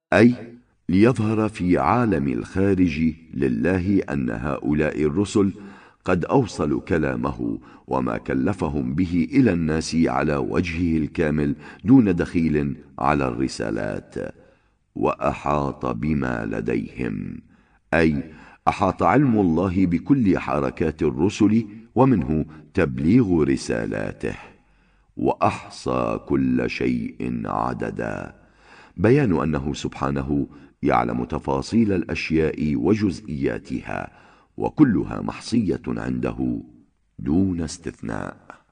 أي ليظهر في عالم الخارج لله أن هؤلاء الرسل قد أوصلوا كلامه وما كلفهم به إلى الناس على وجهه الكامل دون دخيل على الرسالات. وأحاط بما لديهم، أي أحاط علم الله بكل حركات الرسل ومنه تبليغ رسالاته. وأحصى كل شيء عددا، بيان أنه سبحانه يعلم تفاصيل الأشياء وجزئياتها، وكلها محصية عنده دون استثناء.